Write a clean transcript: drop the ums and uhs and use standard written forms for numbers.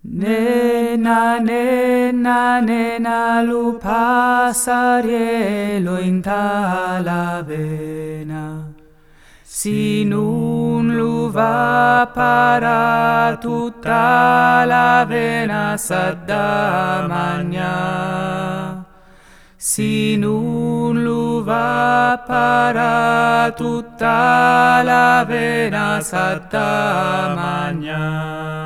Nena, nena, nena, lu passariello in talavena. Si non lu va para tutta la vena s'adda magna. Si non lu va para tutta la vena s'adda magna.